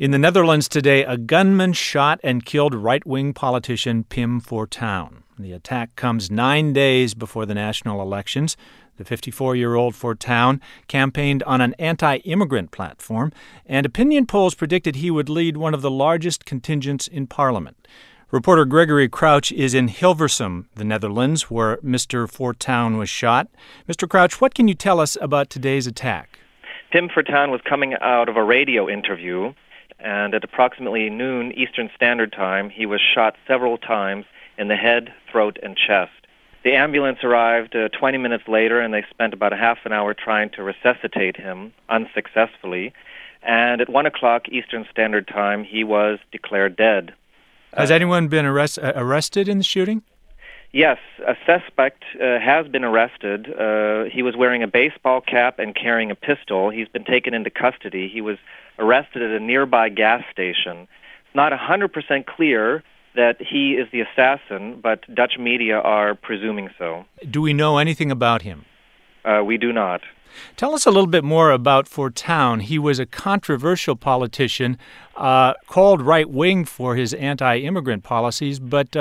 In the Netherlands today, a gunman shot and killed right-wing politician Pim Fortuyn. The attack comes 9 days before the national elections. The 54-year-old Fortuyn campaigned on an anti-immigrant platform, and opinion polls predicted he would lead one of the largest contingents in Parliament. Reporter Gregory Crouch is in Hilversum, the Netherlands, where Mr. Fortuyn was shot. Mr. Crouch, what can you tell us about today's attack? Pim Fortuyn was coming out of a radio interview, and at approximately noon Eastern Standard Time, he was shot several times in the head, throat, and chest. The ambulance arrived 20 minutes later, and they spent about a half an hour trying to resuscitate him, unsuccessfully. And at 1 o'clock Eastern Standard Time, he was declared dead. Has anyone been arrested in the shooting? Yes, a suspect has been arrested. He was wearing a baseball cap and carrying a pistol. He's been taken into custody. He was arrested at a nearby gas station. It's not 100% clear that he is the assassin, but Dutch media are presuming so. Do we know anything about him? We do not. Tell us a little bit more about Fortuyn. He was a controversial politician, called right-wing for his anti-immigrant policies, but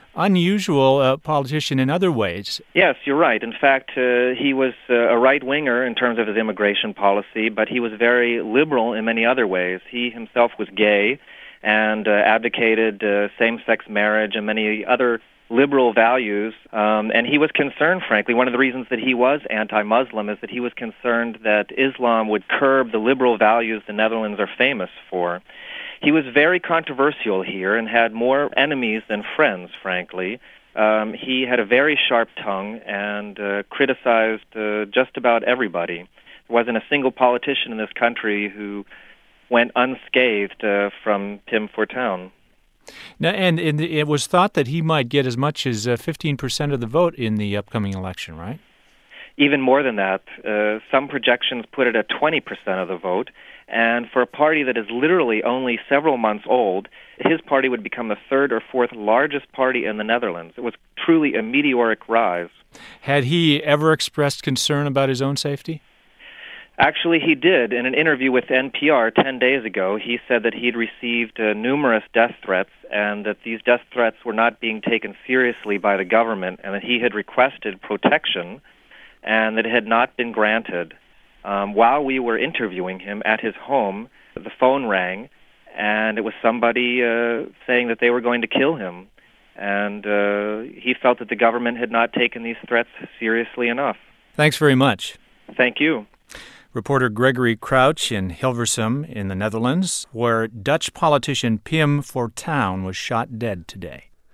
unusual politician in other ways. Yes, you're right. In fact, he was a right-winger in terms of his immigration policy, but he was very liberal in many other ways. He himself was gay and advocated same-sex marriage and many other liberal values, and he was concerned, frankly. One of the reasons that he was anti-Muslim is that he was concerned that Islam would curb the liberal values the Netherlands are famous for. He was very controversial here and had more enemies than friends, frankly. He had a very sharp tongue and criticized just about everybody. There wasn't a single politician in this country who went unscathed from Pim Fortuyn. Now, and it was thought that he might get as much as 15% of the vote in the upcoming election, right? Even more than that. Some projections put it at 20% of the vote. And for a party that is literally only several months old, his party would become the third or fourth largest party in the Netherlands. It was truly a meteoric rise. Had he ever expressed concern about his own safety? Actually, he did. In an interview with NPR 10 days ago, he said that he'd received numerous death threats and that these death threats were not being taken seriously by the government and that he had requested protection and that it had not been granted. While we were interviewing him at his home, the phone rang, and it was somebody saying that they were going to kill him. And he felt that the government had not taken these threats seriously enough. Thanks very much. Thank you. Reporter Gregory Crouch in Hilversum in the Netherlands, where Dutch politician Pim Fortuyn was shot dead today.